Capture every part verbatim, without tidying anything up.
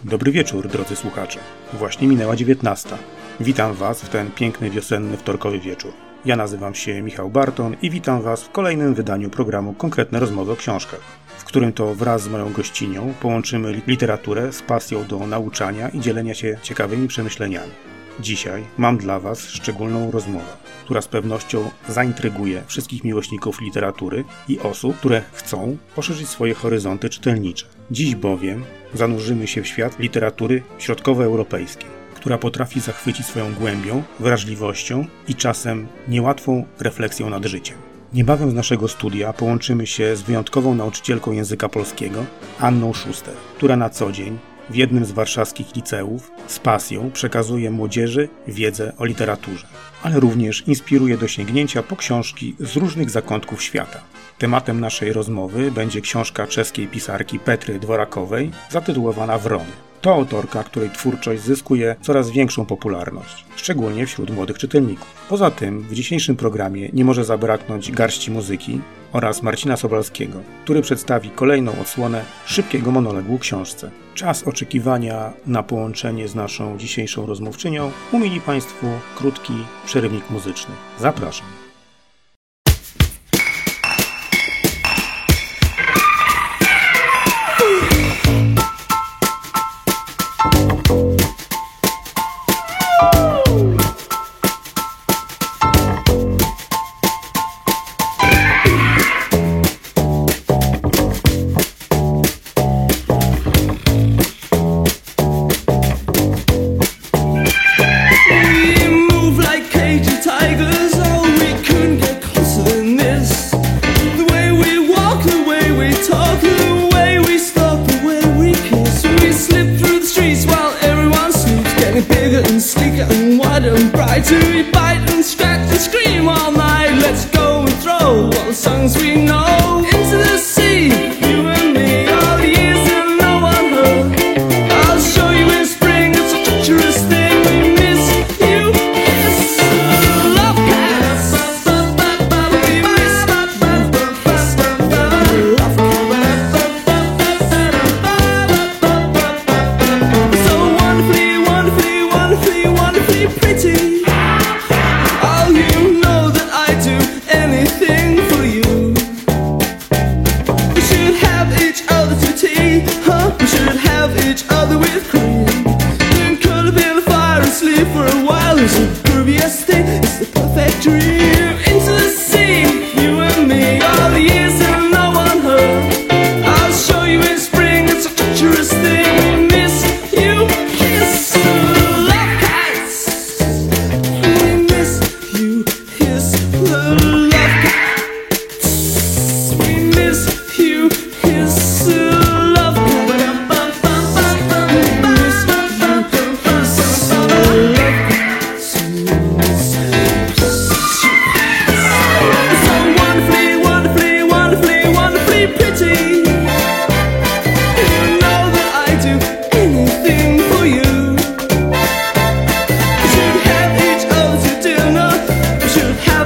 Dobry wieczór, drodzy słuchacze. Właśnie minęła dziewiętnasta. Witam Was w ten piękny, wiosenny, wtorkowy wieczór. Ja nazywam się Michał Barton i witam Was w kolejnym wydaniu programu Konkretne rozmowy o książkach, w którym to wraz z moją gościnią połączymy literaturę z pasją do nauczania i dzielenia się ciekawymi przemyśleniami. Dzisiaj mam dla Was szczególną rozmowę, która z pewnością zaintryguje wszystkich miłośników literatury i osób, które chcą poszerzyć swoje horyzonty czytelnicze. Dziś bowiem zanurzymy się w świat literatury środkowoeuropejskiej, która potrafi zachwycić swoją głębią, wrażliwością i czasem niełatwą refleksją nad życiem. Niebawem z naszego studia połączymy się z wyjątkową nauczycielką języka polskiego, Anną Szuster, która na co dzień w jednym z warszawskich liceów z pasją przekazuje młodzieży wiedzę o literaturze, ale również inspiruje do sięgnięcia po książki z różnych zakątków świata. Tematem naszej rozmowy będzie książka czeskiej pisarki Petry Dworakowej zatytułowana Wrony. To autorka, której twórczość zyskuje coraz większą popularność, szczególnie wśród młodych czytelników. Poza tym w dzisiejszym programie nie może zabraknąć garści muzyki oraz Marcina Sobalskiego, który przedstawi kolejną odsłonę szybkiego monologu o książce. Czas oczekiwania na połączenie z naszą dzisiejszą rozmówczynią umieli Państwu krótki przerywnik muzyczny. Zapraszam.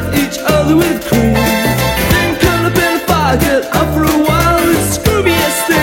With cream, then curl up in a fire, get up for a while. It's Scooby-esque.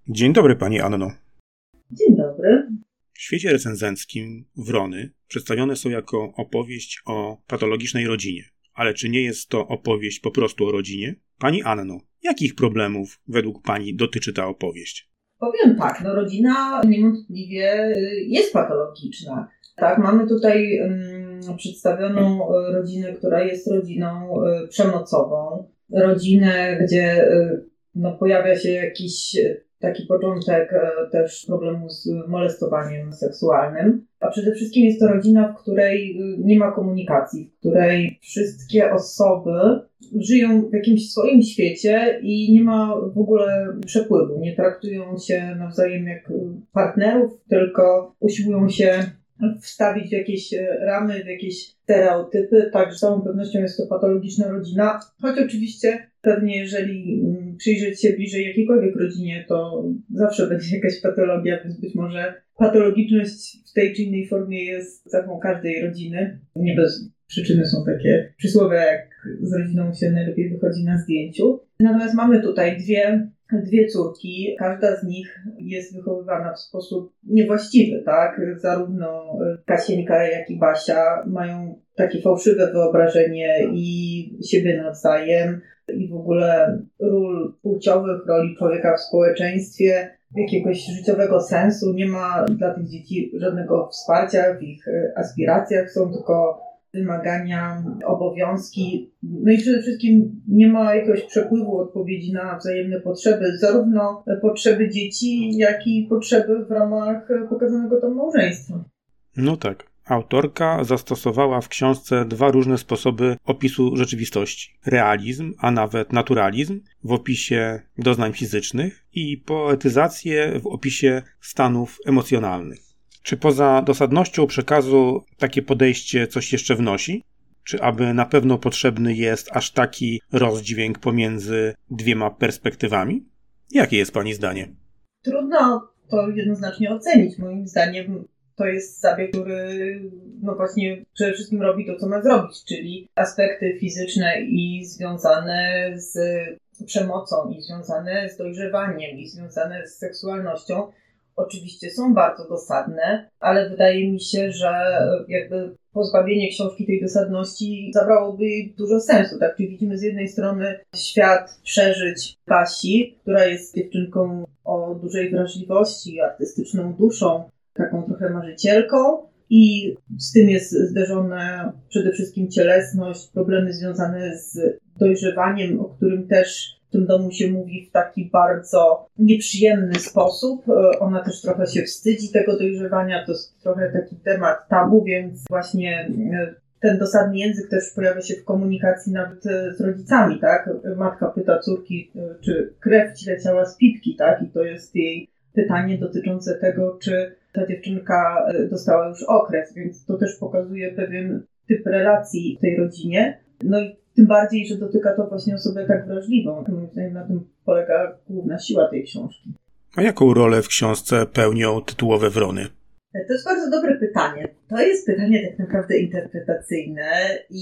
Dzień dobry Pani Anno. Dzień dobry. W świecie recenzenckim Wrony przedstawione są jako opowieść o patologicznej rodzinie. Ale czy nie jest to opowieść po prostu o rodzinie? Pani Anno, jakich problemów według Pani dotyczy ta opowieść? Powiem tak, no rodzina niewątpliwie jest patologiczna. Tak, mamy tutaj um, przedstawioną rodzinę, która jest rodziną um, przemocową. Rodzinę, gdzie um, no, pojawia się jakiś taki początek um, też problemu z molestowaniem seksualnym. A przede wszystkim jest to rodzina, w której nie ma komunikacji, w której wszystkie osoby żyją w jakimś swoim świecie i nie ma w ogóle przepływu. Nie traktują się nawzajem jak partnerów, tylko usiłują się wstawić w jakieś ramy, w jakieś stereotypy. Także z całą pewnością jest to patologiczna rodzina. Choć oczywiście pewnie jeżeli przyjrzeć się bliżej jakiejkolwiek rodzinie, to zawsze będzie jakaś patologia, więc być może patologiczność w tej czy innej formie jest cechą każdej rodziny. Nie bez przyczyny są takie przysłowia, jak z rodziną się najlepiej wychodzi na zdjęciu. Natomiast mamy tutaj dwie, dwie córki. Każda z nich jest wychowywana w sposób niewłaściwy, tak? Zarówno Kasieńka, jak i Basia mają takie fałszywe wyobrażenie i siebie nawzajem, i w ogóle ról płciowych, roli człowieka w społeczeństwie, jakiegoś życiowego sensu. Nie ma dla tych dzieci żadnego wsparcia w ich aspiracjach, są tylko wymagania, obowiązki. No i przede wszystkim nie ma jakiegoś przepływu odpowiedzi na wzajemne potrzeby, zarówno potrzeby dzieci, jak i potrzeby w ramach pokazanego tam małżeństwa. No tak. Autorka zastosowała w książce dwa różne sposoby opisu rzeczywistości. Realizm, a nawet naturalizm w opisie doznań fizycznych i poetyzację w opisie stanów emocjonalnych. Czy poza dosadnością przekazu takie podejście coś jeszcze wnosi? Czy aby na pewno potrzebny jest aż taki rozdźwięk pomiędzy dwiema perspektywami? Jakie jest Pani zdanie? Trudno to jednoznacznie ocenić. Moim zdaniem to jest zabieg, który no właśnie przede wszystkim robi to, co ma zrobić, czyli aspekty fizyczne i związane z przemocą, i związane z dojrzewaniem, i związane z seksualnością oczywiście są bardzo dosadne, ale wydaje mi się, że jakby pozbawienie książki tej dosadności zabrałoby jej dużo sensu. Tak? Czyli widzimy z jednej strony świat przeżyć Basi, która jest dziewczynką o dużej wrażliwości, artystyczną duszą, taką trochę marzycielką, i z tym jest zderzona przede wszystkim cielesność, problemy związane z dojrzewaniem, o którym też w tym domu się mówi w taki bardzo nieprzyjemny sposób. Ona też trochę się wstydzi tego dojrzewania, to jest trochę taki temat tabu, więc właśnie ten dosadny język też pojawia się w komunikacji nawet z rodzicami, tak? Matka pyta córki, czy krew ci leciała z pipki, tak? I to jest jej pytanie dotyczące tego, czy ta dziewczynka dostała już okres, więc to też pokazuje pewien typ relacji w tej rodzinie. No i tym bardziej, że dotyka to właśnie osobę tak wrażliwą. Moim zdaniem na tym polega główna siła tej książki. A jaką rolę w książce pełnią tytułowe Wrony? To jest bardzo dobre pytanie. To jest pytanie tak naprawdę interpretacyjne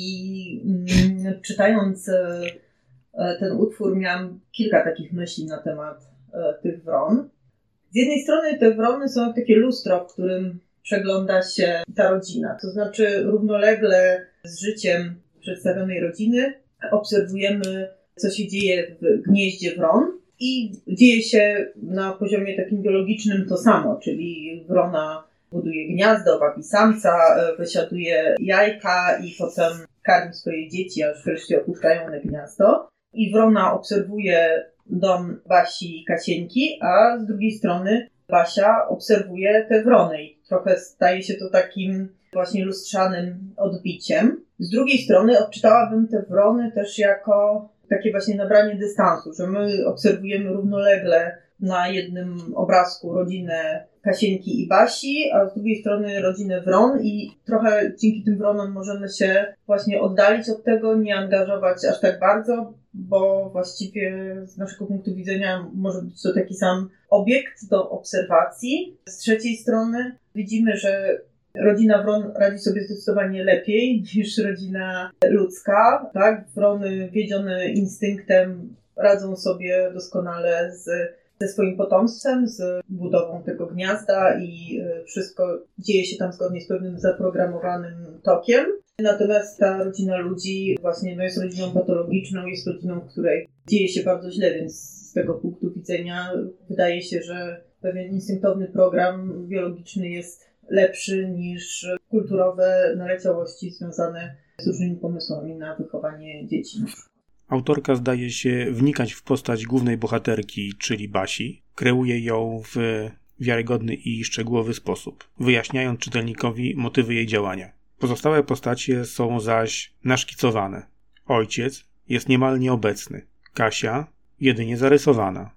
i mm, czytając e, ten utwór miałam kilka takich myśli na temat e, tych wron. Z jednej strony te wrony są jak takie lustro, w którym przegląda się ta rodzina. To znaczy równolegle z życiem przedstawionej rodziny obserwujemy, co się dzieje w gnieździe wron, i dzieje się na poziomie takim biologicznym to samo, czyli wrona buduje gniazdo, wabi samca, wysiaduje jajka i potem karmi swoje dzieci, aż wreszcie opuszczają one gniazdo. I wrona obserwuje dom Basi i Kasieńki, a z drugiej strony Basia obserwuje te wrony i trochę staje się to takim właśnie lustrzanym odbiciem. Z drugiej strony odczytałabym te wrony też jako takie właśnie nabranie dystansu, że my obserwujemy równolegle na jednym obrazku rodzinę Kasieńki i Basi, a z drugiej strony rodzinę wron, i trochę dzięki tym wronom możemy się właśnie oddalić od tego, nie angażować aż tak bardzo, bo właściwie z naszego punktu widzenia może być to taki sam obiekt do obserwacji. Z trzeciej strony widzimy, że rodzina wron radzi sobie zdecydowanie lepiej niż rodzina ludzka, tak? Wrony wiedzione instynktem radzą sobie doskonale z ze swoim potomstwem, z budową tego gniazda i wszystko dzieje się tam zgodnie z pewnym zaprogramowanym tokiem. Natomiast ta rodzina ludzi właśnie no jest rodziną patologiczną, jest rodziną, w której dzieje się bardzo źle, więc z tego punktu widzenia wydaje się, że pewien instynktowny program biologiczny jest lepszy niż kulturowe naleciałości związane z różnymi pomysłami na wychowanie dzieci. Autorka zdaje się wnikać w postać głównej bohaterki, czyli Basi. Kreuje ją w wiarygodny i szczegółowy sposób, wyjaśniając czytelnikowi motywy jej działania. Pozostałe postacie są zaś naszkicowane. Ojciec jest niemal nieobecny, Kasia jedynie zarysowana,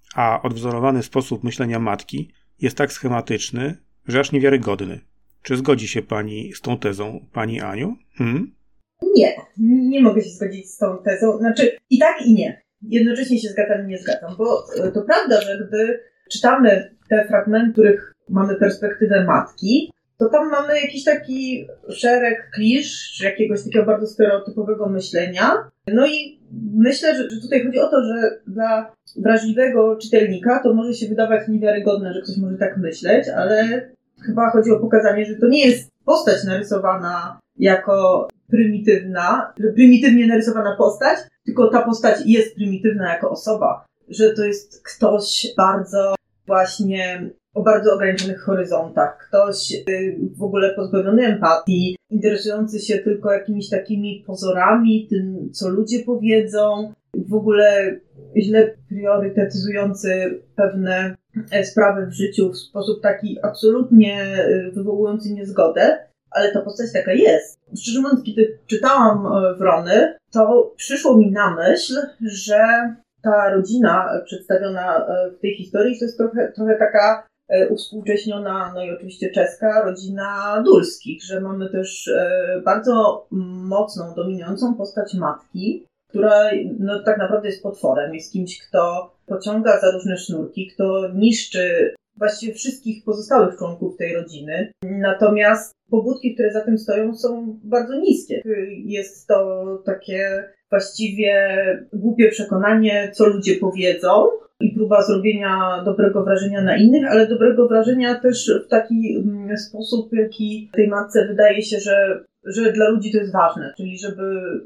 a odwzorowany sposób myślenia matki jest tak schematyczny, że aż niewiarygodny. Czy zgodzi się pani z tą tezą, pani Aniu? Hmm? Nie, nie mogę się zgodzić z tą tezą. Znaczy i tak i nie. Jednocześnie się zgadzam i nie zgadzam, bo to prawda, że gdy czytamy te fragmenty, w których mamy perspektywę matki, to tam mamy jakiś taki szereg klisz, czy jakiegoś takiego bardzo stereotypowego myślenia. No i myślę, że tutaj chodzi o to, że dla wrażliwego czytelnika to może się wydawać niewiarygodne, że ktoś może tak myśleć, ale chyba chodzi o pokazanie, że to nie jest postać narysowana jako prymitywna, prymitywnie narysowana postać, tylko ta postać jest prymitywna jako osoba, że to jest ktoś bardzo właśnie o bardzo ograniczonych horyzontach, ktoś w ogóle pozbawiony empatii, interesujący się tylko jakimiś takimi pozorami, tym co ludzie powiedzą, w ogóle źle priorytetyzujący pewne sprawy w życiu w sposób taki absolutnie wywołujący niezgodę. Ale ta postać taka jest. Szczerze mówiąc, kiedy czytałam Wrony, to przyszło mi na myśl, że ta rodzina przedstawiona w tej historii to jest trochę, trochę taka uwspółcześniona, no i oczywiście czeska rodzina Dulskich, że mamy też bardzo mocną, dominującą postać matki, która no, tak naprawdę jest potworem, jest kimś, kto pociąga za różne sznurki, kto niszczy właściwie wszystkich pozostałych członków tej rodziny. Natomiast pobudki, które za tym stoją, są bardzo niskie. Jest to takie właściwie głupie przekonanie, co ludzie powiedzą i próba zrobienia dobrego wrażenia na innych, ale dobrego wrażenia też w taki sposób, jaki tej matce wydaje się, że, że dla ludzi to jest ważne. Czyli żeby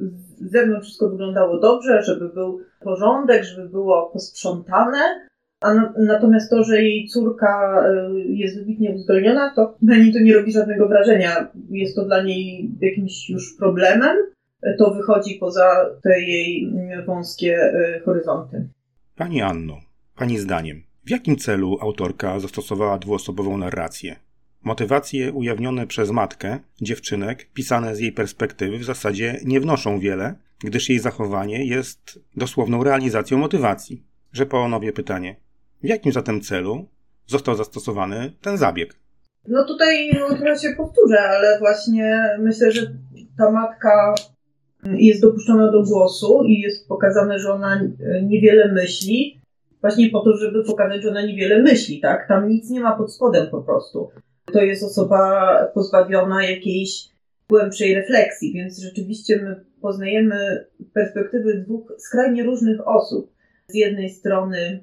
z zewnątrz wszystko wyglądało dobrze, żeby był porządek, żeby było posprzątane. A na, natomiast to, że jej córka jest wybitnie uzdolniona, to na niej to nie robi żadnego wrażenia. Jest to dla niej jakimś już problemem. To wychodzi poza te jej wąskie horyzonty. Pani Anno, pani zdaniem, w jakim celu autorka zastosowała dwuosobową narrację? Motywacje ujawnione przez matkę dziewczynek, pisane z jej perspektywy, w zasadzie nie wnoszą wiele, gdyż jej zachowanie jest dosłowną realizacją motywacji. Że ponowię pytanie. W jakim zatem celu został zastosowany ten zabieg? No tutaj no, trochę się powtórzę, ale właśnie myślę, że ta matka jest dopuszczona do głosu i jest pokazane, że ona niewiele myśli, właśnie po to, żeby pokazać, że ona niewiele myśli, tak? Tam nic nie ma pod spodem po prostu. To jest osoba pozbawiona jakiejś głębszej refleksji, więc rzeczywiście my poznajemy perspektywy dwóch skrajnie różnych osób. Z jednej strony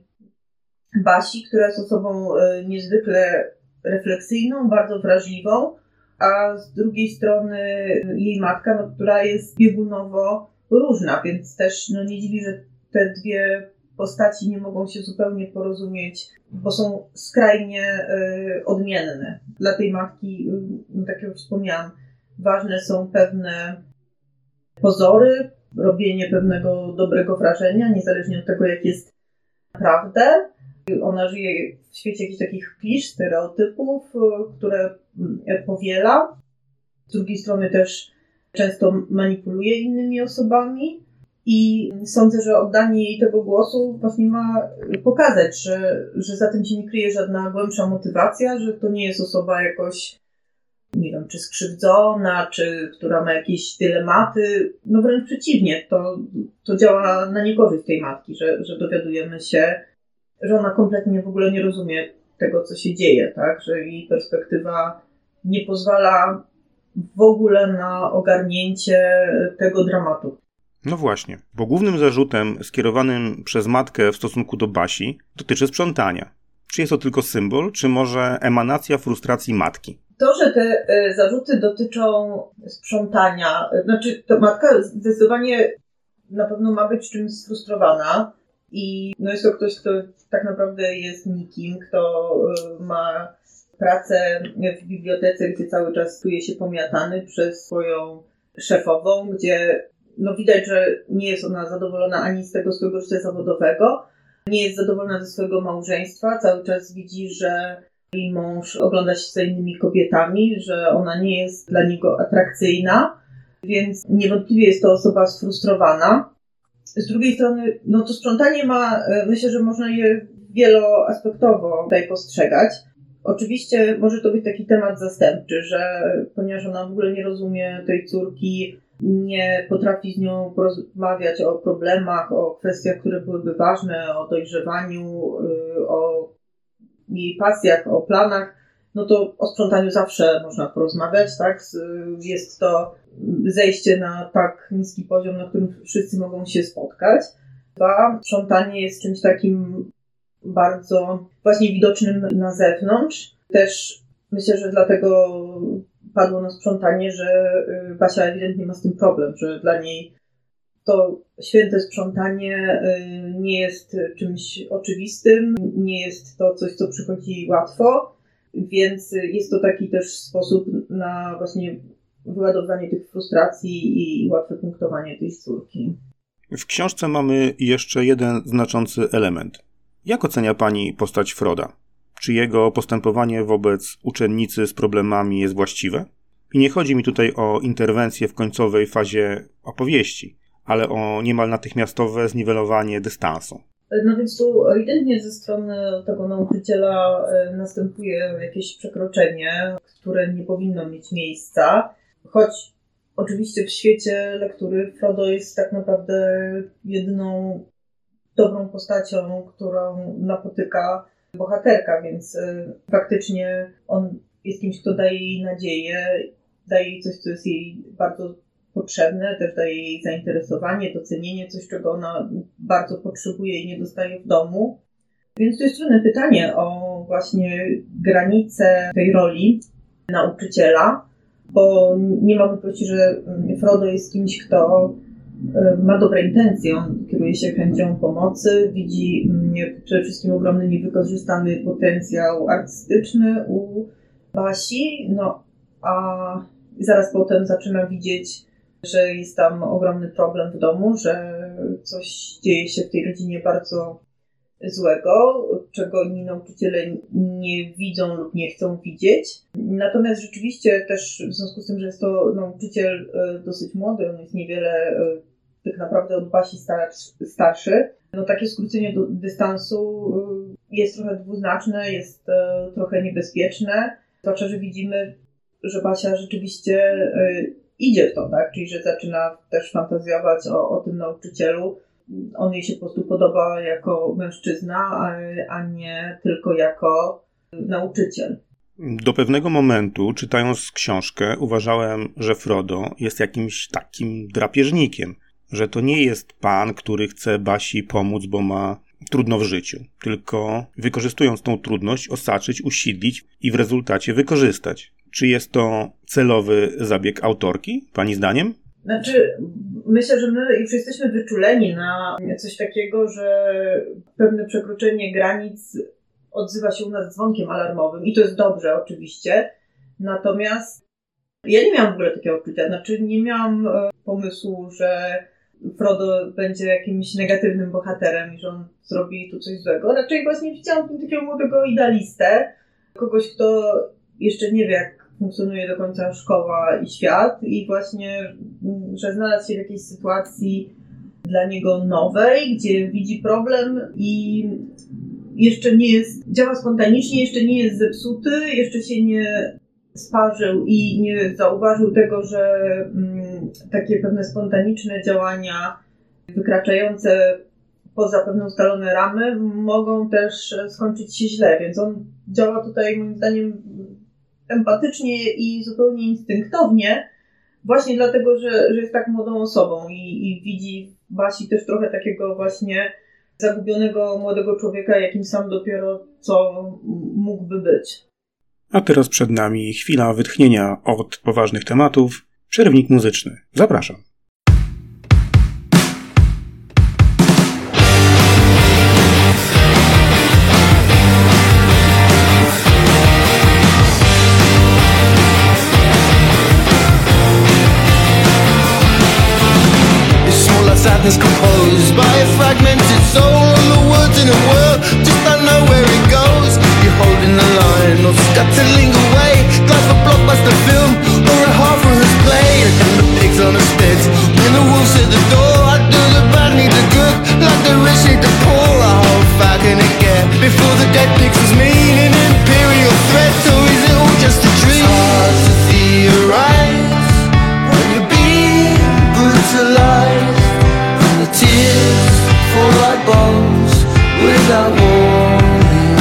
Basi, która jest osobą niezwykle refleksyjną, bardzo wrażliwą, a z drugiej strony jej matka, no, która jest biegunowo różna, więc też no, nie dziwi, że te dwie postaci nie mogą się zupełnie porozumieć, bo są skrajnie y, odmienne. Dla tej matki, y, tak jak już wspomniałam, ważne są pewne pozory, robienie pewnego dobrego wrażenia, niezależnie od tego, jak jest naprawdę. Ona żyje w świecie jakichś takich klisz, stereotypów, które powiela. Z drugiej strony też często manipuluje innymi osobami i sądzę, że oddanie jej tego głosu właśnie ma pokazać, że, że za tym się nie kryje żadna głębsza motywacja, że to nie jest osoba jakoś, nie wiem, czy skrzywdzona, czy która ma jakieś dylematy. No wręcz przeciwnie, to, to działa na niekorzyść tej matki, że, że dowiadujemy się, że ona kompletnie w ogóle nie rozumie tego, co się dzieje, tak? Że jej perspektywa nie pozwala w ogóle na ogarnięcie tego dramatu. No właśnie, bo głównym zarzutem skierowanym przez matkę w stosunku do Basi dotyczy sprzątania. Czy jest to tylko symbol, czy może emanacja frustracji matki? To, że te y, zarzuty dotyczą sprzątania, y, znaczy to matka zdecydowanie na pewno ma być czymś sfrustrowana i no jest to ktoś, kto tak naprawdę jest nikim, kto y, ma pracę w bibliotece, gdzie cały czas czuje się pomiatany przez swoją szefową, gdzie no widać, że nie jest ona zadowolona ani z tego swojego życia zawodowego, nie jest zadowolona ze swojego małżeństwa, cały czas widzi, że jej mąż ogląda się za innymi kobietami, że ona nie jest dla niego atrakcyjna, więc niewątpliwie jest to osoba sfrustrowana. Z drugiej strony, no to sprzątanie ma, myślę, że można je wieloaspektowo tutaj postrzegać. Oczywiście może to być taki temat zastępczy, że ponieważ ona w ogóle nie rozumie tej córki, nie potrafi z nią porozmawiać o problemach, o kwestiach, które byłyby ważne, o dojrzewaniu, o jej pasjach, o planach, no to o sprzątaniu zawsze można porozmawiać, tak? Jest to zejście na tak niski poziom, na którym wszyscy mogą się spotkać. Dwa, sprzątanie jest czymś takim bardzo właśnie widocznym na zewnątrz. Też myślę, że dlatego padło na sprzątanie, że Basia ewidentnie ma z tym problem, że dla niej to święte sprzątanie nie jest czymś oczywistym, nie jest to coś, co przychodzi łatwo, więc jest to taki też sposób na właśnie wyładowanie tych frustracji i łatwe punktowanie tej córki. W książce mamy jeszcze jeden znaczący element. Jak ocenia Pani postać Froda? Czy jego postępowanie wobec uczennicy z problemami jest właściwe? I nie chodzi mi tutaj o interwencję w końcowej fazie opowieści, ale o niemal natychmiastowe zniwelowanie dystansu. No więc tu ewidentnie ze strony tego nauczyciela następuje jakieś przekroczenie, które nie powinno mieć miejsca, choć oczywiście w świecie lektury Frodo jest tak naprawdę jedyną dobrą postacią, którą napotyka bohaterka, więc faktycznie on jest kimś, kto daje jej nadzieję, daje jej coś, co jest jej bardzo potrzebne, też daje jej zainteresowanie, docenienie, coś, czego ona bardzo potrzebuje i nie dostaje w domu. Więc to jest trudne pytanie o właśnie granice tej roli nauczyciela, bo nie ma wątpliwości, że Frodo jest kimś, kto ma dobre intencje, on kieruje się chęcią pomocy, widzi przede wszystkim ogromny niewykorzystany potencjał artystyczny u Basi, no a zaraz potem zaczyna widzieć, że jest tam ogromny problem w domu, że coś dzieje się w tej rodzinie bardzo złego, czego inni nauczyciele nie widzą lub nie chcą widzieć. Natomiast rzeczywiście też w związku z tym, że jest to nauczyciel dosyć młody, on jest niewiele tak naprawdę od Basi starszy, no takie skrócenie do dystansu jest trochę dwuznaczne, jest trochę niebezpieczne, zwłaszcza, że widzimy, że Basia rzeczywiście idzie w to, tak? Czyli że zaczyna też fantazjować o, o tym nauczycielu. On jej się po prostu podoba jako mężczyzna, a, a nie tylko jako nauczyciel. Do pewnego momentu, czytając książkę, uważałem, że Frodo jest jakimś takim drapieżnikiem, że to nie jest pan, który chce Basi pomóc, bo ma trudno w życiu, tylko wykorzystując tą trudność osaczyć, usidlić i w rezultacie wykorzystać. Czy jest to celowy zabieg autorki, pani zdaniem? Znaczy, myślę, że my już jesteśmy wyczuleni na coś takiego, że pewne przekroczenie granic odzywa się u nas dzwonkiem alarmowym i to jest dobrze oczywiście, natomiast ja nie miałam w ogóle takiego odczucia, znaczy nie miałam pomysłu, że Frodo będzie jakimś negatywnym bohaterem i że on zrobi tu coś złego. Raczej właśnie widziałam w tym takiego młodego idealistę, kogoś, kto jeszcze nie wie, jak funkcjonuje do końca szkoła i świat i właśnie, że znalazł się w jakiejś sytuacji dla niego nowej, gdzie widzi problem i jeszcze nie jest, działa spontanicznie, jeszcze nie jest zepsuty, jeszcze się nie sparzył i nie zauważył tego, że mm, takie pewne spontaniczne działania wykraczające poza pewne ustalone ramy mogą też skończyć się źle, więc on działa tutaj moim zdaniem empatycznie i zupełnie instynktownie, właśnie dlatego, że, że jest tak młodą osobą i, i widzi w Basi też trochę takiego właśnie zagubionego młodego człowieka, jakim sam dopiero co mógłby być. A teraz przed nami chwila wytchnienia od poważnych tematów. Przerywnik muzyczny. Zapraszam. Sadness composed by a fragmented soul. All the words in a world, just don't know where it goes. You're holding the line, or scuttling away. Like a blockbuster film, or a half-rehearsed play. And the pigs on the steps, when the wolves at the door. I do the bad, need the good, like the rich need the poor. How far can it get before the dead pixels mean an imperial threat? Or is it all just a dream? It's hard to theorize when you're being brutalized. Tears fall like bombs without warning.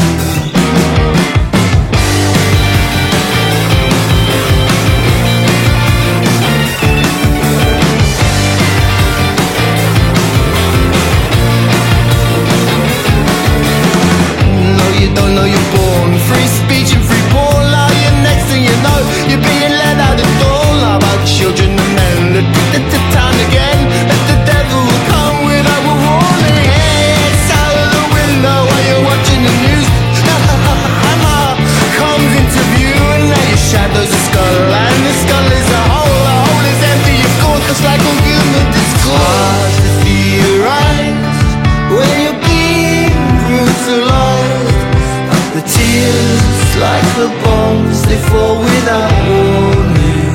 No, you don't know you're born. Free speech and free ball. Now you're next thing you know, you're being led out the door. Now about children and men addicted to time again. Let the devil come without a warning. It's out of the window while you're watching the news. Hammer comes into view and now your shadow's a skull. And the skull is a hole, the hole is empty of course, just like all human discourse. Hard to theorize when you're being brutalized. The tears like the bombs, they fall without warning.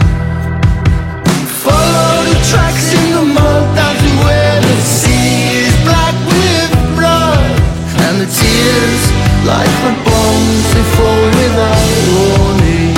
Follow the tracks in the mud down to where the sea is black with blood. And the tears, like the bombs, they fall without warning.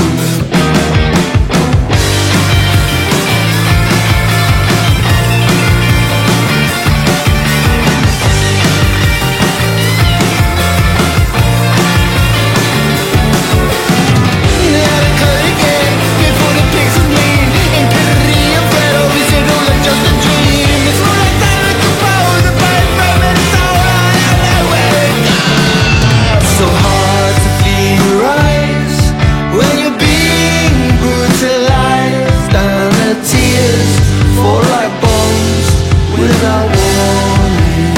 Yeah, they cut again before the pixels mean infinity of battle. Is it all like just a dream? It's more like time to compose the fight from its soul. I don't know where it goes. So hard to theorize when you're being brutalized. And the tears fall like bombs without warning.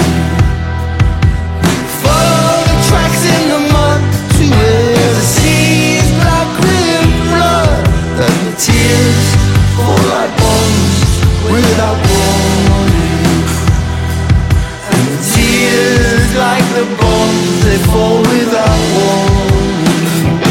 Follow the tracks in the mud to where the sea is black with blood. And the tears fall like bombs without warning. And the tears like the bombs, they fall without warning.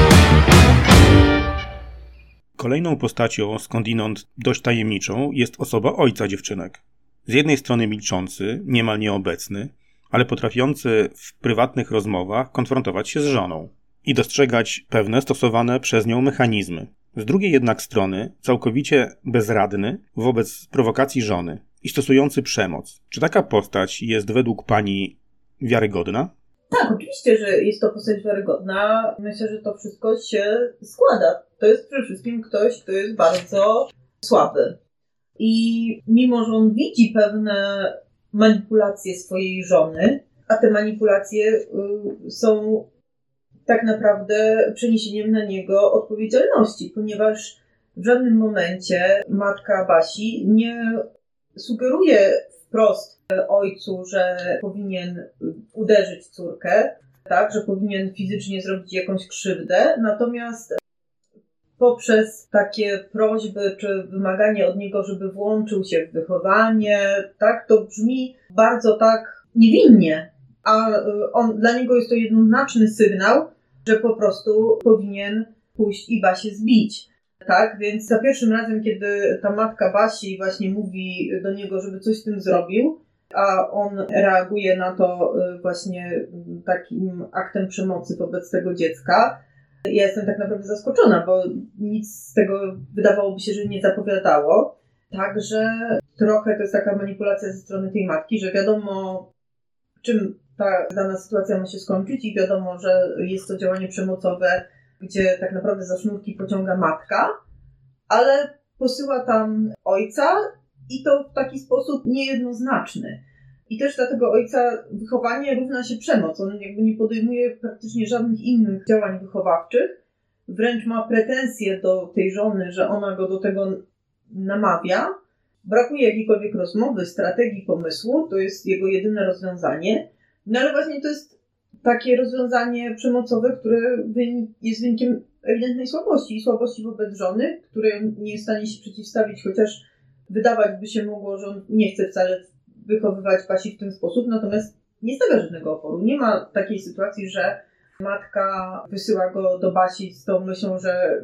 Kolejną postacią, skądinąd dość tajemniczą, jest osoba ojca dziewczynek. Z jednej strony milczący, niemal nieobecny, ale potrafiący w prywatnych rozmowach konfrontować się z żoną i dostrzegać pewne stosowane przez nią mechanizmy. Z drugiej jednak strony całkowicie bezradny wobec prowokacji żony i stosujący przemoc. Czy taka postać jest według pani wiarygodna? Tak, oczywiście, że jest to postać wiarygodna. Myślę, że to wszystko się składa. To jest przede wszystkim ktoś, kto jest bardzo słaby. I mimo, że on widzi pewne manipulacje swojej żony, a te manipulacje y, są tak naprawdę przeniesieniem na niego odpowiedzialności, ponieważ w żadnym momencie matka Basi nie sugeruje wprost ojcu, że powinien uderzyć córkę, tak, że powinien fizycznie zrobić jakąś krzywdę, natomiast poprzez takie prośby czy wymaganie od niego, żeby włączył się w wychowanie, tak, to brzmi bardzo tak niewinnie, a on, dla niego jest to jednoznaczny sygnał, że po prostu powinien pójść i Basię zbić. Tak, więc za pierwszym razem, kiedy ta matka Basi właśnie mówi do niego, żeby coś z tym zrobił, a on reaguje na to właśnie takim aktem przemocy wobec tego dziecka, ja jestem tak naprawdę zaskoczona, bo nic z tego wydawałoby się, że nie zapowiadało. Także trochę to jest taka manipulacja ze strony tej matki, że wiadomo, czym ta dana sytuacja ma się skończyć i wiadomo, że jest to działanie przemocowe, gdzie tak naprawdę za sznurki pociąga matka, ale posyła tam ojca i to w taki sposób niejednoznaczny. I też dla tego ojca wychowanie równa się przemoc. On jakby nie podejmuje praktycznie żadnych innych działań wychowawczych. Wręcz ma pretensje do tej żony, że ona go do tego namawia. Brakuje jakiejkolwiek rozmowy, strategii, pomysłu. To jest jego jedyne rozwiązanie. No ale właśnie to jest takie rozwiązanie przemocowe, które jest wynikiem ewidentnej słabości. I słabości wobec żony, której nie jest w stanie się przeciwstawić, chociaż wydawać by się mogło, że on nie chce wcale wychowywać Basi w ten sposób, natomiast nie stawia żadnego oporu. Nie ma takiej sytuacji, że matka wysyła go do Basi z tą myślą, że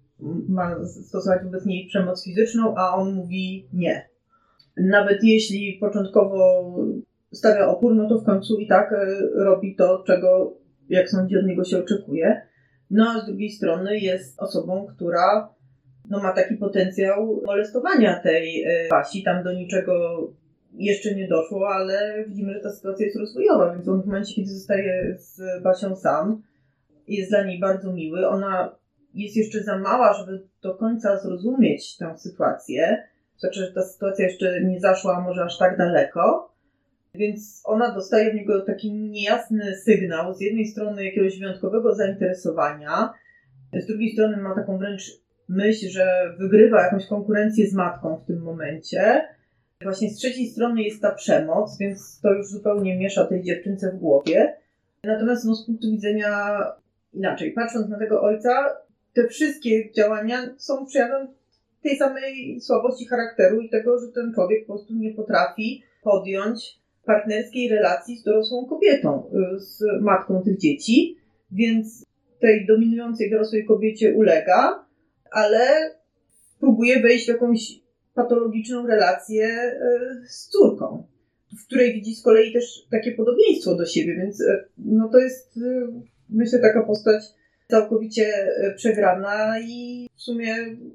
ma stosować wobec niej przemoc fizyczną, a on mówi nie. Nawet jeśli początkowo stawia opór, no to w końcu i tak robi to, czego, jak sądzi, od niego się oczekuje. No a z drugiej strony jest osobą, która no, ma taki potencjał molestowania tej Basi. Tam do niczego jeszcze nie doszło, ale widzimy, że ta sytuacja jest rozwojowa, więc on w momencie, kiedy zostaje z Basią sam, jest dla niej bardzo miły. Ona jest jeszcze za mała, żeby do końca zrozumieć tę sytuację. Znaczy, że ta sytuacja jeszcze nie zaszła może aż tak daleko. Więc ona dostaje w niego taki niejasny sygnał. Z jednej strony jakiegoś wyjątkowego zainteresowania, z drugiej strony ma taką wręcz myśl, że wygrywa jakąś konkurencję z matką w tym momencie. Właśnie z trzeciej strony jest ta przemoc, więc to już zupełnie miesza tej dziewczynce w głowie. Natomiast no, z punktu widzenia inaczej, patrząc na tego ojca, te wszystkie działania są przejawem tej samej słabości charakteru i tego, że ten człowiek po prostu nie potrafi podjąć partnerskiej relacji z dorosłą kobietą, z matką tych dzieci, więc tej dominującej dorosłej kobiecie ulega, ale próbuje wejść w jakąś patologiczną relację z córką, w której widzi z kolei też takie podobieństwo do siebie, więc no to jest, myślę, taka postać całkowicie przegrana i w sumie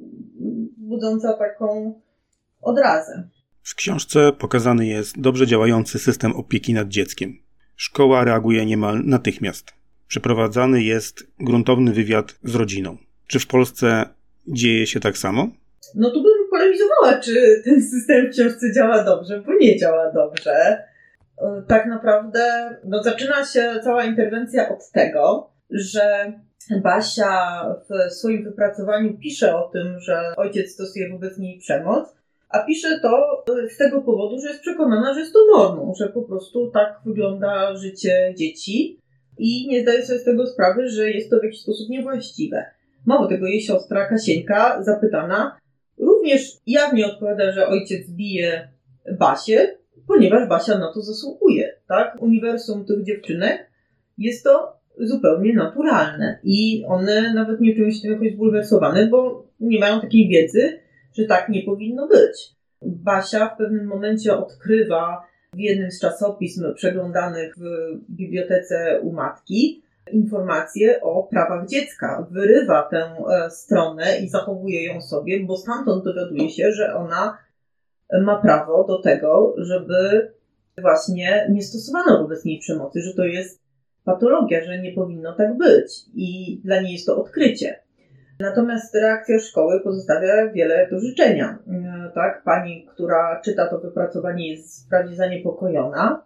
budząca taką odrazę. W książce pokazany jest dobrze działający system opieki nad dzieckiem. Szkoła reaguje niemal natychmiast. Przeprowadzany jest gruntowny wywiad z rodziną. Czy w Polsce dzieje się tak samo? No tu bym polemizowała, czy ten system w książce działa dobrze, bo nie działa dobrze. Tak naprawdę no, zaczyna się cała interwencja od tego, że Basia w swoim wypracowaniu pisze o tym, że ojciec stosuje wobec niej przemoc, a pisze to z tego powodu, że jest przekonana, że jest to normą, że po prostu tak wygląda życie dzieci i nie zdaje sobie z tego sprawy, że jest to w jakiś sposób niewłaściwe. Mało tego, jej siostra Kasieńka, zapytana, również jawnie odpowiada, że ojciec bije Basię, ponieważ Basia na to zasługuje. Tak? Uniwersum tych dziewczynek jest to zupełnie naturalne i one nawet nie czują się tym jakoś zbulwersowane, bo nie mają takiej wiedzy, że tak nie powinno być. Basia w pewnym momencie odkrywa w jednym z czasopism przeglądanych w bibliotece u matki informacje o prawach dziecka. Wyrywa tę stronę i zachowuje ją sobie, bo stamtąd dowiaduje się, że ona ma prawo do tego, żeby właśnie nie stosowano wobec niej przemocy, że to jest patologia, że nie powinno tak być i dla niej jest to odkrycie. Natomiast reakcja szkoły pozostawia wiele do życzenia. Tak? Pani, która czyta to wypracowanie, jest wprawdzie zaniepokojona,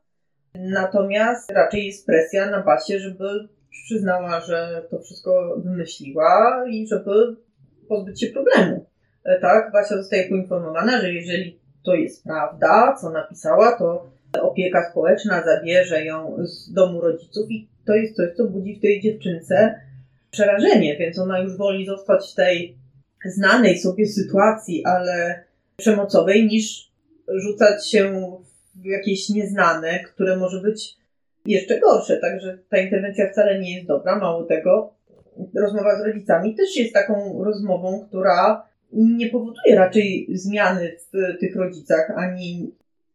natomiast raczej jest presja na Basię, żeby przyznała, że to wszystko wymyśliła i żeby pozbyć się problemu. Tak? Basia zostaje poinformowana, że jeżeli to jest prawda, co napisała, to opieka społeczna zabierze ją z domu rodziców i to jest coś, co budzi w tej dziewczynce przerażenie, więc ona już woli zostać w tej znanej sobie sytuacji, ale przemocowej, niż rzucać się w jakieś nieznane, które może być jeszcze gorsze. Także ta interwencja wcale nie jest dobra. Mało tego, rozmowa z rodzicami też jest taką rozmową, która nie powoduje raczej zmiany w tych rodzicach, ani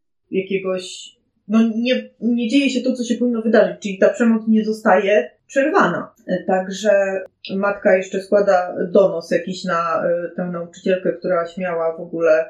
jakiegoś, no nie, nie dzieje się to, co się powinno wydarzyć, czyli ta przemoc nie zostaje przerwana. Także matka jeszcze składa donos jakiś na tę nauczycielkę, która śmiała w ogóle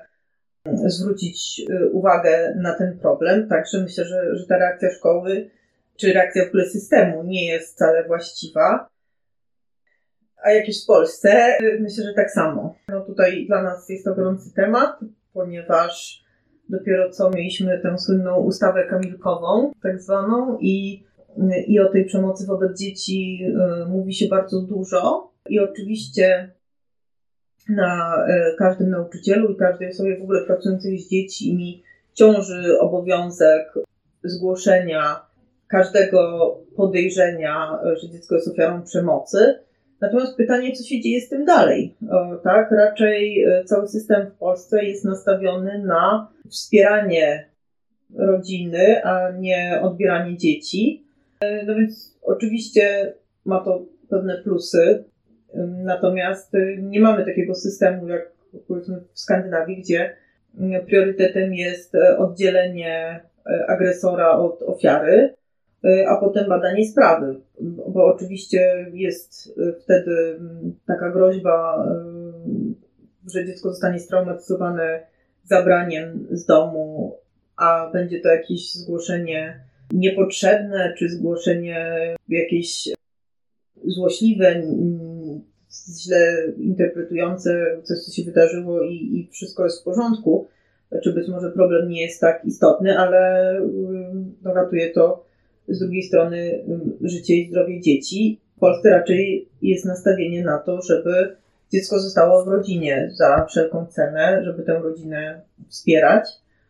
zwrócić uwagę na ten problem. Także myślę, że, że ta reakcja szkoły, czy reakcja w ogóle systemu nie jest wcale właściwa. A jak już w Polsce, myślę, że tak samo. No tutaj dla nas jest to gorący temat, ponieważ dopiero co mieliśmy tę słynną ustawę kamilkową, tak zwaną, i, i o tej przemocy wobec dzieci y, mówi się bardzo dużo. I oczywiście na y, każdym nauczycielu i każdej osobie w ogóle pracującej z dziećmi ciąży obowiązek zgłoszenia każdego podejrzenia, że dziecko jest ofiarą przemocy. Natomiast pytanie, co się dzieje z tym dalej? O, tak, raczej cały system w Polsce jest nastawiony na wspieranie rodziny, a nie odbieranie dzieci. No więc oczywiście ma to pewne plusy, natomiast nie mamy takiego systemu jak powiedzmy w Skandynawii, gdzie priorytetem jest oddzielenie agresora od ofiary, a potem badanie sprawy, bo oczywiście jest wtedy taka groźba, że dziecko zostanie straumatyzowane zabraniem z domu, a będzie to jakieś zgłoszenie niepotrzebne, czy zgłoszenie jakieś złośliwe, źle interpretujące coś, co się wydarzyło i, i wszystko jest w porządku, czy być może problem nie jest tak istotny, ale no, ratuje to z drugiej strony życie i zdrowie dzieci. W Polsce raczej jest nastawienie na to, żeby dziecko zostało w rodzinie za wszelką cenę, żeby tę rodzinę wspierać,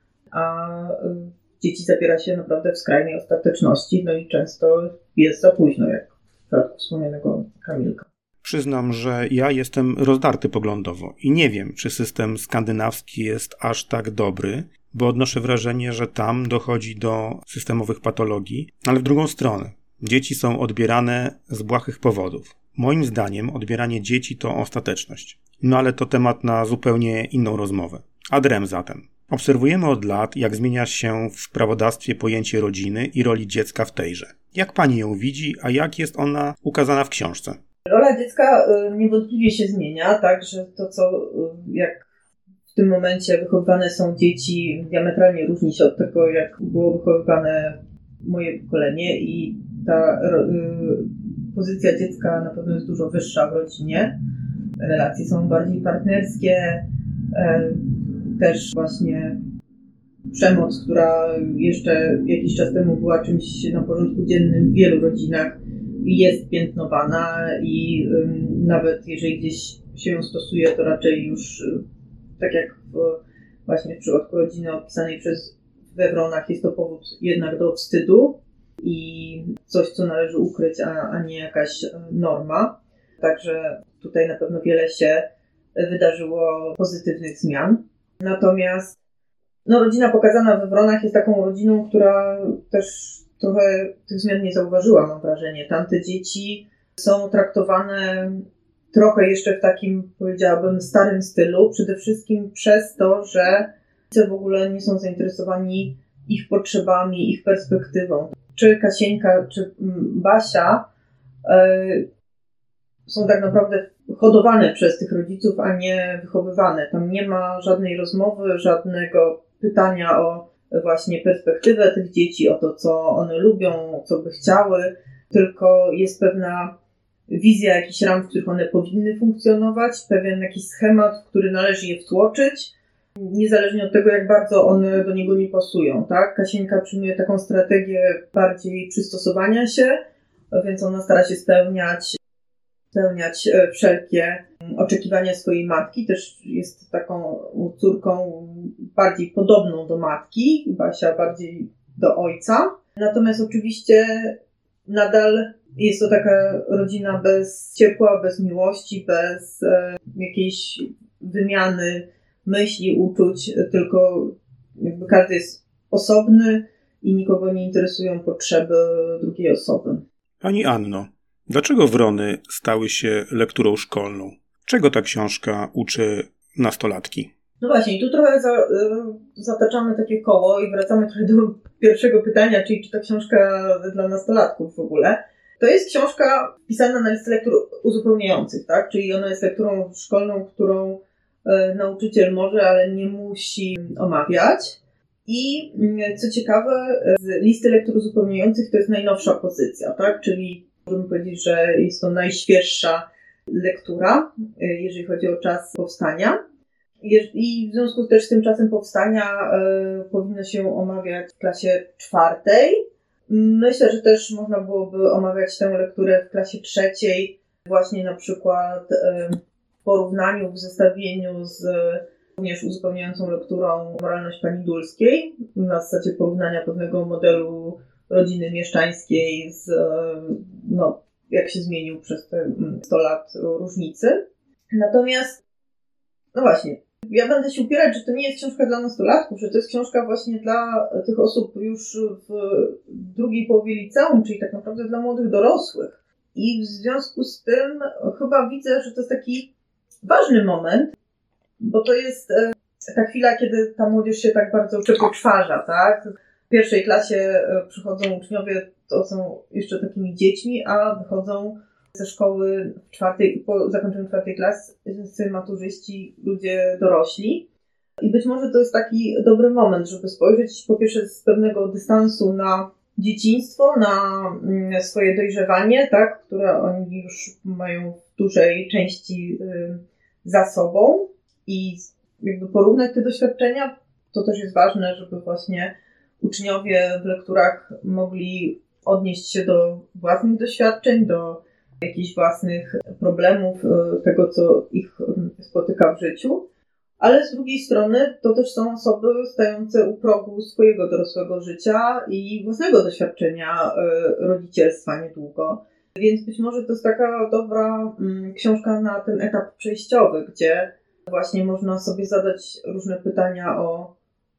a dzieci zabiera się naprawdę w skrajnej ostateczności, no i często jest za późno, jak w przypadku wspomnianego Kamilka. Przyznam, że ja jestem rozdarty poglądowo i nie wiem, czy system skandynawski jest aż tak dobry, bo odnoszę wrażenie, że tam dochodzi do systemowych patologii, ale w drugą stronę. Dzieci są odbierane z błahych powodów. Moim zdaniem odbieranie dzieci to ostateczność. No ale to temat na zupełnie inną rozmowę. Ad rem zatem. Obserwujemy od lat, jak zmienia się w prawodawstwie pojęcie rodziny i roli dziecka w tejże. Jak pani ją widzi, a jak jest ona ukazana w książce? Rola dziecka niewątpliwie się zmienia, tak, że to co, jak w tym momencie wychowywane są dzieci, diametralnie różni się od tego, jak było wychowywane moje pokolenie i ta y, pozycja dziecka na pewno jest dużo wyższa w rodzinie. Relacje są bardziej partnerskie, y, też właśnie przemoc, która jeszcze jakiś czas temu była czymś na porządku dziennym w wielu rodzinach, jest piętnowana i y, nawet jeżeli gdzieś się ją stosuje, to raczej już y, tak jak w, właśnie w przypadku rodziny opisanej przez Wewronach jest to powód jednak do wstydu i coś, co należy ukryć, a, a nie jakaś norma. Także tutaj na pewno wiele się wydarzyło pozytywnych zmian. Natomiast no, rodzina pokazana w Wewronach jest taką rodziną, która też trochę tych zmian nie zauważyła, mam wrażenie. Tamte dzieci są traktowane trochę jeszcze w takim, powiedziałabym, starym stylu. Przede wszystkim przez to, że w ogóle nie są zainteresowani ich potrzebami, ich perspektywą. Czy Kasieńka, czy Basia yy, są tak naprawdę hodowane przez tych rodziców, a nie wychowywane. Tam nie ma żadnej rozmowy, żadnego pytania o właśnie perspektywę tych dzieci, o to, co one lubią, co by chciały, tylko jest pewna wizja jakichś ram, w których one powinny funkcjonować, pewien jakiś schemat, w który należy je wtłoczyć, niezależnie od tego, jak bardzo one do niego nie pasują, tak? Kasieńka przyjmuje taką strategię bardziej przystosowania się, więc ona stara się spełniać, spełniać wszelkie oczekiwania swojej matki. Też jest taką córką bardziej podobną do matki, Basia bardziej do ojca. Natomiast oczywiście nadal jest to taka rodzina bez ciepła, bez miłości, bez e, jakiejś wymiany myśli, uczuć, tylko jakby każdy jest osobny i nikogo nie interesują potrzeby drugiej osoby. Pani Anno, dlaczego Wrony stały się lekturą szkolną? Czego ta książka uczy nastolatki? No właśnie, tu trochę za, zataczamy takie koło i wracamy trochę do pierwszego pytania, czyli czy to książka dla nastolatków w ogóle. To jest książka wpisana na listę lektur uzupełniających, tak? Czyli ona jest lekturą szkolną, którą e, nauczyciel może, ale nie musi omawiać. I co ciekawe, z listy lektur uzupełniających to jest najnowsza pozycja, tak? Czyli możemy powiedzieć, że jest to najświeższa lektura, jeżeli chodzi o czas powstania. I w związku też z tym czasem powstania y, powinno się omawiać w klasie czwartej. Myślę, że też można byłoby omawiać tę lekturę w klasie trzeciej, właśnie na przykład y, w porównaniu, w zestawieniu z również uzupełniającą lekturą Moralność pani Dulskiej, na zasadzie porównania pewnego modelu rodziny mieszczańskiej z, no, jak się zmienił przez te sto lat różnicy. Natomiast, no właśnie, ja będę się upierać, że to nie jest książka dla nastolatków, że to jest książka właśnie dla tych osób już w drugiej połowie liceum, czyli tak naprawdę dla młodych dorosłych. I w związku z tym chyba widzę, że to jest taki ważny moment, bo to jest ta chwila, kiedy ta młodzież się tak bardzo przepoczwarza, tak? W pierwszej klasie przychodzą uczniowie, to są jeszcze takimi dziećmi, a wychodzą ze szkoły w czwartej, po zakończeniu czwartej klasy maturzyści, ludzie dorośli. I być może to jest taki dobry moment, żeby spojrzeć po pierwsze z pewnego dystansu na dzieciństwo, na swoje dojrzewanie, tak, które oni już mają w dużej części za sobą i jakby porównać te doświadczenia. To też jest ważne, żeby właśnie uczniowie w lekturach mogli odnieść się do własnych doświadczeń, do jakichś własnych problemów, tego, co ich spotyka w życiu. Ale z drugiej strony to też są osoby stojące u progu swojego dorosłego życia i własnego doświadczenia rodzicielstwa niedługo. Więc być może to jest taka dobra książka na ten etap przejściowy, gdzie właśnie można sobie zadać różne pytania o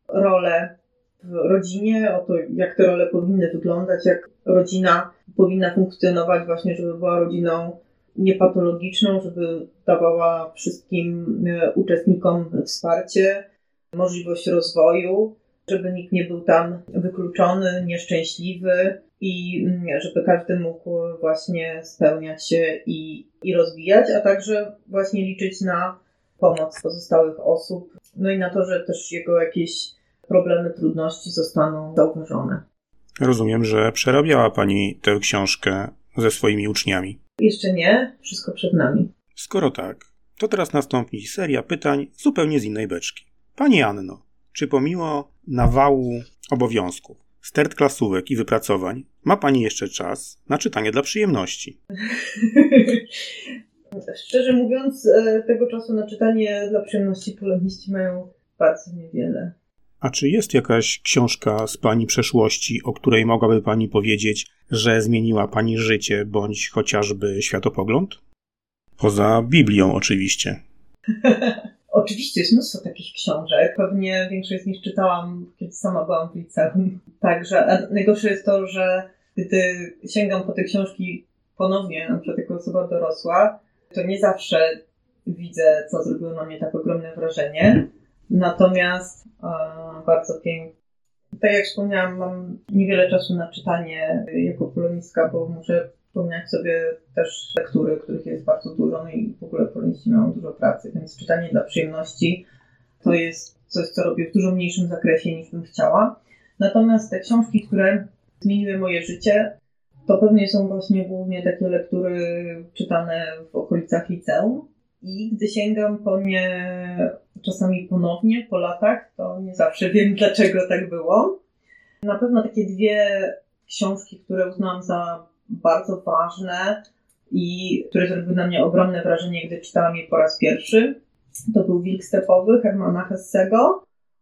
rolę w rodzinie, o to, jak te role powinny wyglądać, jak rodzina powinna funkcjonować właśnie, żeby była rodziną niepatologiczną, żeby dawała wszystkim uczestnikom wsparcie, możliwość rozwoju, żeby nikt nie był tam wykluczony, nieszczęśliwy i żeby każdy mógł właśnie spełniać się i, i rozwijać, a także właśnie liczyć na pomoc pozostałych osób, no i na to, że też jego jakieś problemy, trudności zostaną zauważone. Rozumiem, że przerabiała Pani tę książkę ze swoimi uczniami. Jeszcze nie, wszystko przed nami. Skoro tak, to teraz nastąpi seria pytań zupełnie z innej beczki. Pani Anno, czy pomimo nawału obowiązków, stert klasówek i wypracowań, ma Pani jeszcze czas na czytanie dla przyjemności? Szczerze mówiąc, tego czasu na czytanie dla przyjemności polemiści mają bardzo niewiele. A czy jest jakaś książka z Pani przeszłości, o której mogłaby Pani powiedzieć, że zmieniła Pani życie, bądź chociażby światopogląd? Poza Biblią oczywiście. Oczywiście jest mnóstwo takich książek. Pewnie większość z nich czytałam, kiedy sama byłam w liceum. Także a najgorsze jest to, że gdy sięgam po te książki ponownie, na przykład jako osoba dorosła, to nie zawsze widzę, co zrobiło na mnie tak ogromne wrażenie. Natomiast e, bardzo pięknie. Tak jak wspomniałam, mam niewiele czasu na czytanie jako polonistka, bo muszę wspomnieć sobie też lektury, których jest bardzo dużo, no i w ogóle poloniści mają dużo pracy, więc czytanie dla przyjemności to jest coś, co robię w dużo mniejszym zakresie niż bym chciała. Natomiast te książki, które zmieniły moje życie, to pewnie są właśnie głównie takie lektury czytane w okolicach liceum. I gdy sięgam po nie czasami ponownie, po latach, to nie zawsze wiem, dlaczego tak było. Na pewno takie dwie książki, które uznałam za bardzo ważne i które zrobiły na mnie ogromne wrażenie, gdy czytałam je po raz pierwszy, to był Wilk stepowy Hermana Hessego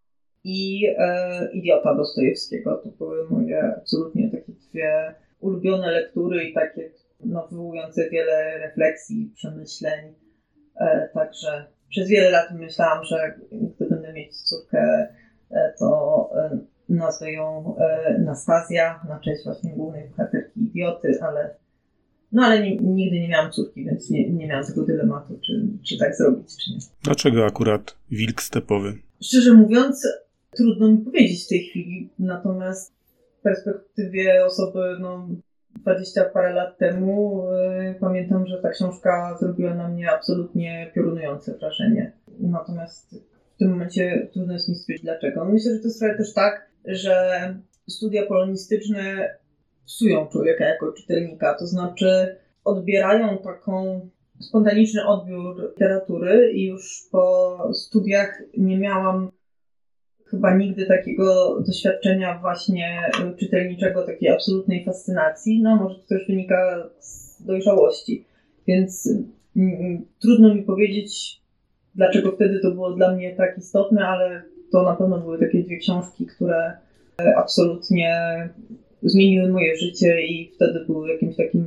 i e, Idiota Dostojewskiego. To były moje absolutnie takie dwie ulubione lektury i takie no, wywołujące wiele refleksji, przemyśleń. E, także przez wiele lat myślałam, że gdy będę mieć córkę, e, to e, nazwę ją e, Nastazja, na cześć właśnie głównej bohaterki Idioty, ale no ale nie, nigdy nie miałam córki, więc nie, nie miałam tego dylematu, czy, czy tak zrobić, czy nie. Dlaczego akurat Wilk stepowy? Szczerze mówiąc, trudno mi powiedzieć w tej chwili, natomiast w perspektywie osoby no, dwadzieścia parę lat temu yy, pamiętam, że ta książka zrobiła na mnie absolutnie piorunujące wrażenie. Natomiast w tym momencie trudno jest mi stwierdzić dlaczego. Myślę, że to jest trochę też tak, że studia polonistyczne psują człowieka jako czytelnika, to znaczy odbierają taką spontaniczny odbiór literatury i już po studiach nie miałam chyba nigdy takiego doświadczenia właśnie czytelniczego, takiej absolutnej fascynacji. No może to też wynika z dojrzałości, więc mm, trudno mi powiedzieć, dlaczego wtedy to było dla mnie tak istotne, ale to na pewno były takie dwie książki, które absolutnie zmieniły moje życie i wtedy były jakimś takim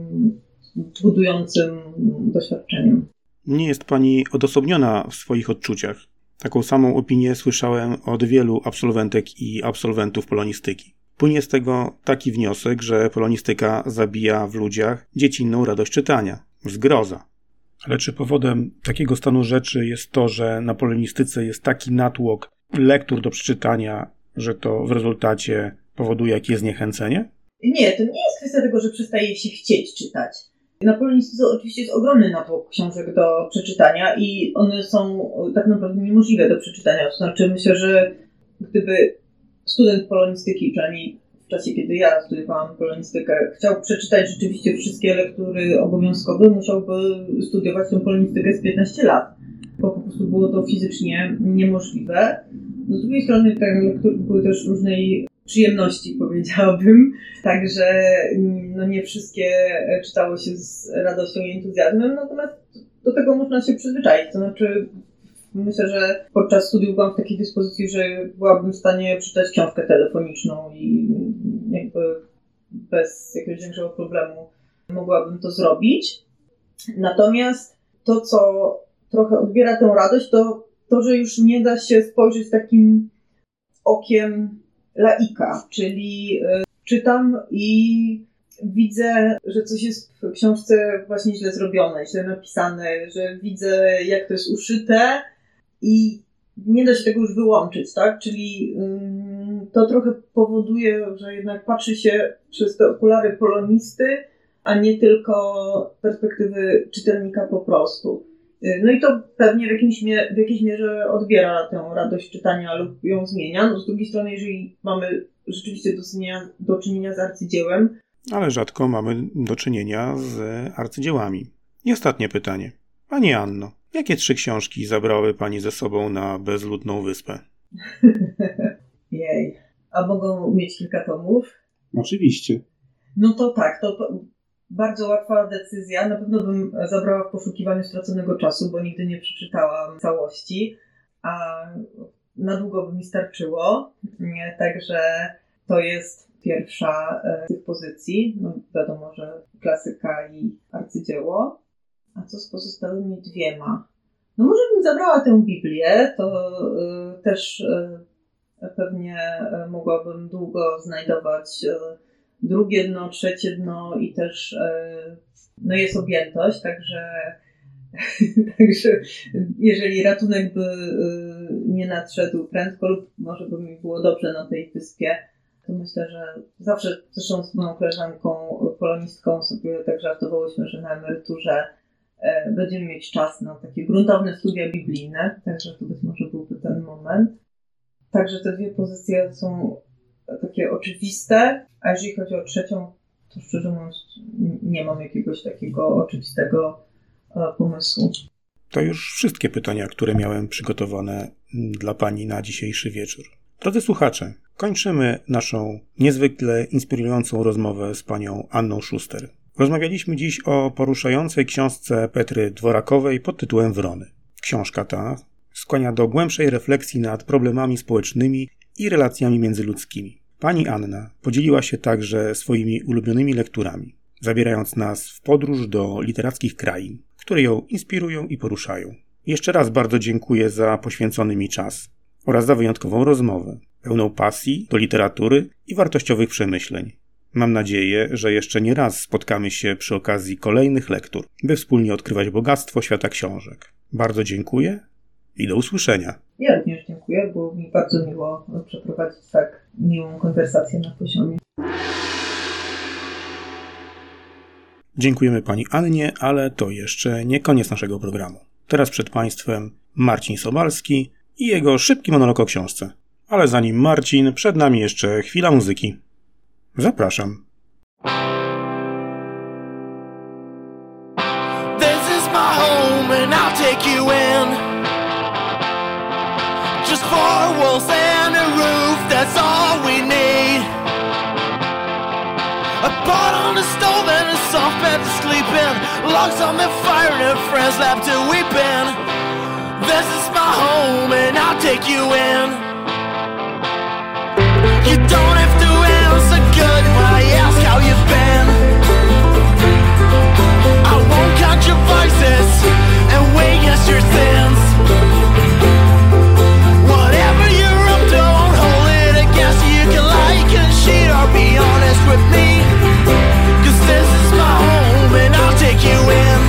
budującym doświadczeniem. Nie jest pani odosobniona w swoich odczuciach. Taką samą opinię słyszałem od wielu absolwentek i absolwentów polonistyki. Płynie z tego taki wniosek, że polonistyka zabija w ludziach dziecinną radość czytania. Zgroza. Ale czy powodem takiego stanu rzeczy jest to, że na polonistyce jest taki natłok lektur do przeczytania, że to w rezultacie powoduje jakieś zniechęcenie? Nie, to nie jest kwestia tego, że przestaje się chcieć czytać. Na polonistyce oczywiście jest ogromny natłok książek do przeczytania i one są tak naprawdę niemożliwe do przeczytania. To znaczy myślę, że gdyby student polonistyki, przynajmniej w czasie, kiedy ja studiowałam polonistykę, chciał przeczytać rzeczywiście wszystkie lektury obowiązkowe, musiałby studiować tę polonistykę z piętnaście lat. Bo po prostu było to fizycznie niemożliwe. No, z drugiej strony te lektury były też różnej przyjemności, powiedziałabym. Także no, nie wszystkie czytało się z radością i entuzjazmem, natomiast do tego można się przyzwyczaić. To znaczy myślę, że podczas studiów byłam w takiej dyspozycji, że byłabym w stanie przeczytać książkę telefoniczną i jakby bez jakiegoś większego problemu mogłabym to zrobić. Natomiast to, co trochę odbiera tę radość, to to, że już nie da się spojrzeć takim okiem laika, czyli y, czytam i widzę, że coś jest w książce właśnie źle zrobione, źle napisane, że widzę, jak to jest uszyte i nie da się tego już wyłączyć, tak? Czyli y, to trochę powoduje, że jednak patrzy się przez te okulary polonisty, a nie tylko perspektywy czytelnika po prostu. No i to pewnie w, jakimś mie- w jakiejś mierze odbiera tę radość czytania lub ją zmienia. No z drugiej strony, jeżeli mamy rzeczywiście do czynienia, do czynienia z arcydziełem. Ale rzadko mamy do czynienia z arcydziełami. I ostatnie pytanie. Pani Anno, jakie trzy książki zabrały Pani ze sobą na bezludną wyspę? Jej. A mogą mieć kilka tomów? Oczywiście. No to tak, to bardzo łatwa decyzja. Na pewno bym zabrała W poszukiwaniu straconego czasu, bo nigdy nie przeczytałam całości, a na długo by mi starczyło. Także to jest pierwsza z tych pozycji. No wiadomo, że klasyka i arcydzieło. A co z pozostałymi dwiema? No może bym zabrała tę Biblię, to y, też y, pewnie mogłabym długo znajdować y, drugie dno, trzecie dno i też y, no jest objętość, także, także jeżeli ratunek by y, nie nadszedł prędko lub może by mi było dobrze na tej wyspie, to myślę, że zawsze zresztą z moją koleżanką polonistką sobie tak żartowałyśmy, że na emeryturze będziemy mieć czas na takie gruntowne studia biblijne, także to być może byłby ten moment. Także te dwie pozycje są takie oczywiste, a jeżeli chodzi o trzecią, to szczerze mówiąc nie mam jakiegoś takiego oczywistego pomysłu. To już wszystkie pytania, które miałem przygotowane dla Pani na dzisiejszy wieczór. Drodzy słuchacze, kończymy naszą niezwykle inspirującą rozmowę z Panią Anną Szuster. Rozmawialiśmy dziś o poruszającej książce Petry Dworakowej pod tytułem Wrony. Książka ta skłania do głębszej refleksji nad problemami społecznymi i relacjami międzyludzkimi. Pani Anna podzieliła się także swoimi ulubionymi lekturami, zabierając nas w podróż do literackich krain, które ją inspirują i poruszają. Jeszcze raz bardzo dziękuję za poświęcony mi czas oraz za wyjątkową rozmowę, pełną pasji do literatury i wartościowych przemyśleń. Mam nadzieję, że jeszcze nie raz spotkamy się przy okazji kolejnych lektur, by wspólnie odkrywać bogactwo świata książek. Bardzo dziękuję i do usłyszenia. Ja również dziękuję, było mi bardzo miło przeprowadzić tak miłą konwersację na poziomie. Dziękujemy Pani Annie, ale to jeszcze nie koniec naszego programu. Teraz przed Państwem Marcin Sobalski i jego szybki monolog o książce. Ale zanim Marcin, przed nami jeszcze chwila muzyki. Zapraszam. This is my take you in. Just four walls and a roof, that's all we need. A pot on the stove and a soft bed to sleep in. Logs on the fire and a friend's lap to weep in. This is my home and I'll take you in. You don't have to answer good when I ask how you've been. I won't count your voices and weigh against your sins. Whatever you're up to, don't hold it against you. You can lie, you can cheat, or be honest with me. Cause this is my home and I'll take you in.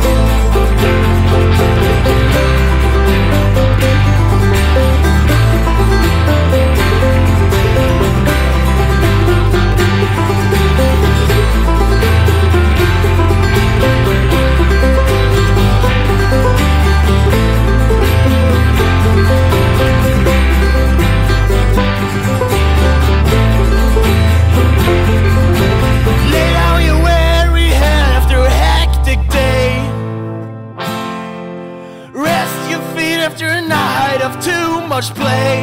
Much play.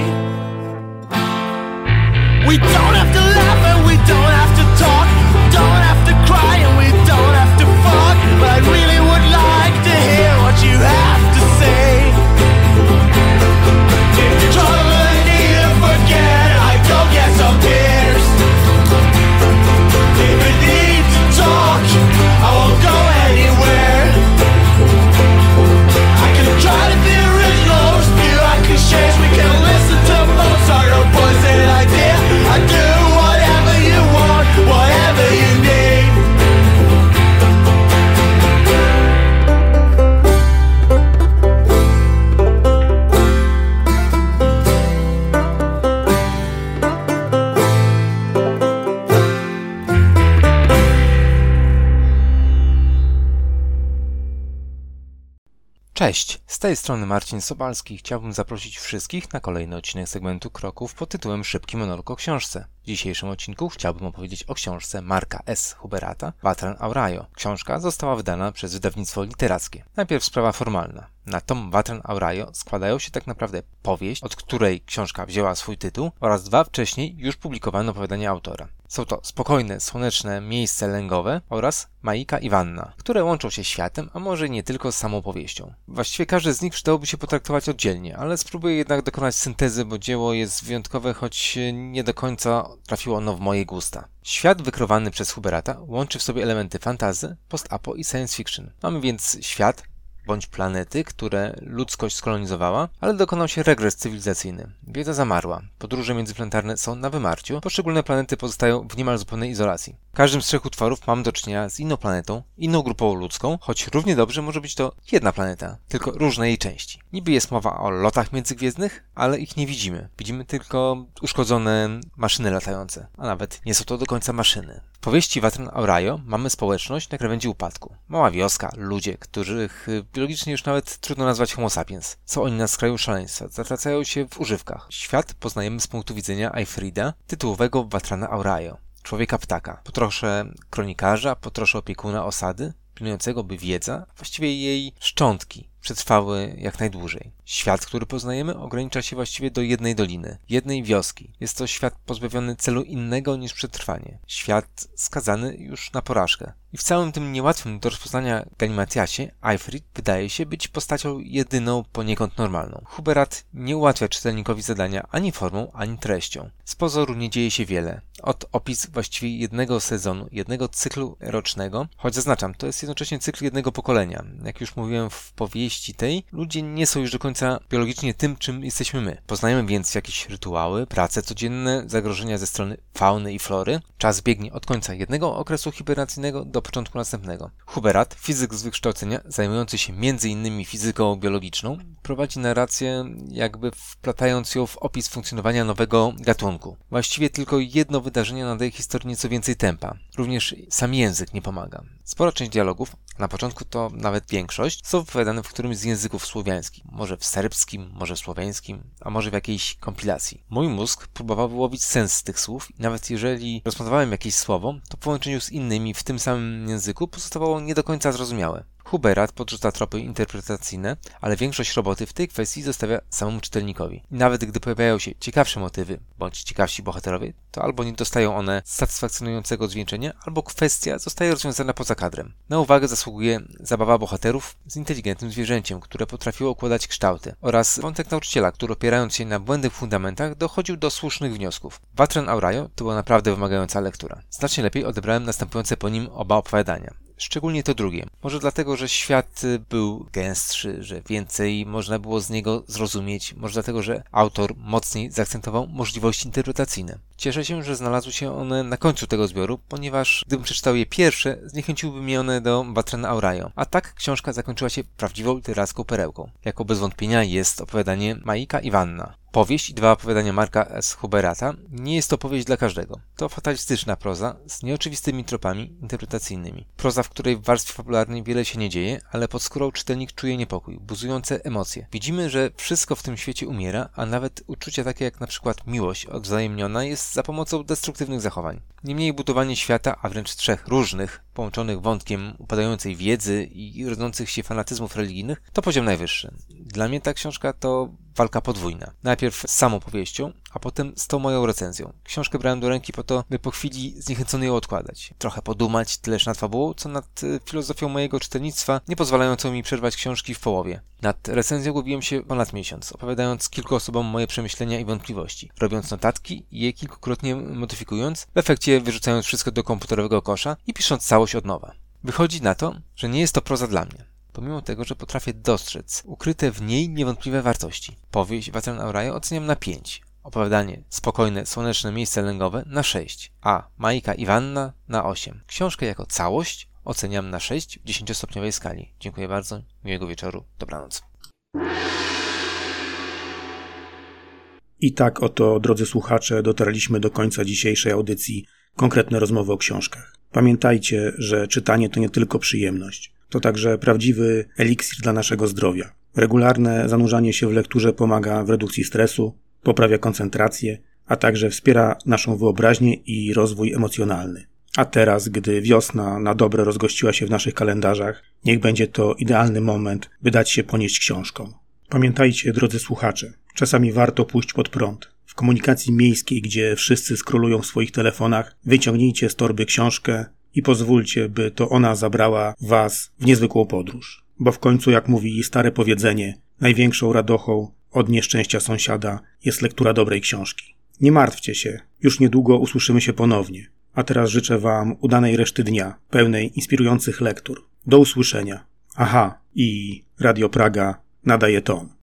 We don't have to laugh and we don't have to talk. Don't have to cry and we don't have to fuck. But I really would like to hear what you have to say. If you're trying to forget, I go get some beers. If you need to talk, I won't go anywhere. I can try to be original, spew out cliches. We can listen to Mozart or Poison Idea. I do whatever you want, whatever you need. Cześć, z tej strony Marcin Sobalski. Chciałbym zaprosić wszystkich na kolejny odcinek segmentu Kroków pod tytułem Szybki monolog o książce. W dzisiejszym odcinku chciałbym opowiedzieć o książce Marka S. Huberata Vatran Auraio. Książka została wydana przez wydawnictwo literackie. Najpierw sprawa formalna. Na tom Vatran Auraio składają się tak naprawdę powieść, od której książka wzięła swój tytuł, oraz dwa wcześniej już publikowane opowiadania autora. Są to spokojne, słoneczne miejsce lęgowe oraz Maika i Wanna, które łączą się światem, a może nie tylko z samą powieścią. Właściwie każdy z nich przydałoby się potraktować oddzielnie, ale spróbuję jednak dokonać syntezy, bo dzieło jest wyjątkowe, choć nie do końca trafiło ono w moje gusta. Świat wykrowany przez Huberata łączy w sobie elementy fantasy, post-apo i science fiction. Mamy więc świat bądź planety, które ludzkość skolonizowała, ale dokonał się regres cywilizacyjny. Wiedza zamarła, podróże międzyplanetarne są na wymarciu, poszczególne planety pozostają w niemal zupełnej izolacji. W każdym z trzech utworów mamy do czynienia z inną planetą, inną grupą ludzką, choć równie dobrze może być to jedna planeta, tylko różne jej części. Niby jest mowa o lotach międzygwiezdnych, ale ich nie widzimy. Widzimy tylko uszkodzone maszyny latające, a nawet nie są to do końca maszyny. W powieści Vatran Auraio mamy społeczność na krawędzi upadku. Mała wioska, ludzie, których biologicznie już nawet trudno nazwać homo sapiens. Są oni na skraju szaleństwa, zatracają się w używkach. Świat poznajemy z punktu widzenia Aifrida, tytułowego Vatrana Auraio. Człowieka ptaka, potrosze kronikarza, potrosze opiekuna osady, pilnującego, by wiedza, właściwie jej szczątki, przetrwały jak najdłużej. Świat, który poznajemy, ogranicza się właściwie do jednej doliny, jednej wioski. Jest to świat pozbawiony celu innego niż przetrwanie. Świat skazany już na porażkę. I w całym tym niełatwym do rozpoznania galimatiasie Aifrid wydaje się być postacią jedyną poniekąd normalną. Huberat nie ułatwia czytelnikowi zadania ani formą, ani treścią. Z pozoru nie dzieje się wiele. Od opis właściwie jednego sezonu, jednego cyklu rocznego, choć zaznaczam, to jest jednocześnie cykl jednego pokolenia. Jak już mówiłem w powieści tej, ludzie nie są już do końca biologicznie tym, czym jesteśmy my. Poznajemy więc jakieś rytuały, prace codzienne, zagrożenia ze strony fauny i flory. Czas biegnie od końca jednego okresu hibernacyjnego do początku następnego. Huberat, fizyk z wykształcenia, zajmujący się między innymi fizyką biologiczną, prowadzi narrację, jakby wplatając ją w opis funkcjonowania nowego gatunku. Właściwie tylko jedno wydarzenie nadaje historii nieco więcej tempa. Również sam język nie pomaga. Spora część dialogów, na początku to nawet większość, są wypowiadane w którymś z języków słowiańskich. Może w serbskim, może w słoweńskim, a może w jakiejś kompilacji. Mój mózg próbował wyłowić sens z tych słów i nawet jeżeli rozpoznawałem jakieś słowo, to w połączeniu z innymi w tym samym języku pozostawało nie do końca zrozumiałe. Huberat podrzuca tropy interpretacyjne, ale większość roboty w tej kwestii zostawia samemu czytelnikowi. I nawet gdy pojawiają się ciekawsze motywy, bądź ciekawsi bohaterowie, to albo nie dostają one satysfakcjonującego zwieńczenia, albo kwestia zostaje rozwiązana poza kadrem. Na uwagę zasługuje zabawa bohaterów z inteligentnym zwierzęciem, które potrafiło układać kształty, oraz wątek nauczyciela, który opierając się na błędnych fundamentach dochodził do słusznych wniosków. Vatran Aurajo to była naprawdę wymagająca lektura. Znacznie lepiej odebrałem następujące po nim oba opowiadania. Szczególnie to drugie. Może dlatego, że świat był gęstszy, że więcej można było z niego zrozumieć. Może dlatego, że autor mocniej zaakcentował możliwości interpretacyjne. Cieszę się, że znalazły się one na końcu tego zbioru, ponieważ gdybym przeczytał je pierwsze, zniechęciłyby mnie one do Vatrana Aurajo. A tak książka zakończyła się prawdziwą literacką perełką. Jako bez wątpienia jest opowiadanie Maika Iwanna. Powieść i dwa opowiadania Marka S. Huberata nie jest to powieść dla każdego. To fatalistyczna proza z nieoczywistymi tropami interpretacyjnymi. Proza, w której w warstwie fabularnej wiele się nie dzieje, ale pod skórą czytelnik czuje niepokój, buzujące emocje. Widzimy, że wszystko w tym świecie umiera, a nawet uczucia takie jak na przykład miłość odwzajemniona jest za pomocą destruktywnych zachowań. Niemniej budowanie świata, a wręcz trzech różnych, połączonych wątkiem upadającej wiedzy i rodzących się fanatyzmów religijnych, to poziom najwyższy. Dla mnie ta książka to walka podwójna. Najpierw z samą powieścią, a potem z tą moją recenzją. Książkę brałem do ręki po to, by po chwili zniechęcony ją odkładać. Trochę podumać, tyleż nad fabułą, co nad filozofią mojego czytelnictwa, nie pozwalającą mi przerwać książki w połowie. Nad recenzją gubiłem się ponad miesiąc, opowiadając kilku osobom moje przemyślenia i wątpliwości, robiąc notatki i je kilkukrotnie modyfikując, w efekcie wyrzucając wszystko do komputerowego kosza i pisząc całość od nowa. Wychodzi na to, że nie jest to proza dla mnie. Pomimo tego, że potrafię dostrzec ukryte w niej niewątpliwe wartości. Powieść Vatran Aurajo oceniam na pięć. Opowiadanie Spokojne, słoneczne miejsce lęgowe na sześć. A Maika Iwanna na osiem. Książkę jako całość oceniam na sześć w dziesięciostopniowej skali. Dziękuję bardzo. Miłego wieczoru. Dobranoc. I tak oto, drodzy słuchacze, dotarliśmy do końca dzisiejszej audycji Konkretne rozmowy o książkach. Pamiętajcie, że czytanie to nie tylko przyjemność. To także prawdziwy eliksir dla naszego zdrowia. Regularne zanurzanie się w lekturze pomaga w redukcji stresu, poprawia koncentrację, a także wspiera naszą wyobraźnię i rozwój emocjonalny. A teraz, gdy wiosna na dobre rozgościła się w naszych kalendarzach, niech będzie to idealny moment, by dać się ponieść książkom. Pamiętajcie, drodzy słuchacze, czasami warto pójść pod prąd. W komunikacji miejskiej, gdzie wszyscy skrolują w swoich telefonach, wyciągnijcie z torby książkę i pozwólcie, by to ona zabrała was w niezwykłą podróż. Bo w końcu, jak mówi stare powiedzenie, największą radochą od nieszczęścia sąsiada jest lektura dobrej książki. Nie martwcie się, już niedługo usłyszymy się ponownie. A teraz życzę wam udanej reszty dnia, pełnej inspirujących lektur. Do usłyszenia. Aha, i Radio Praga nadaje ton.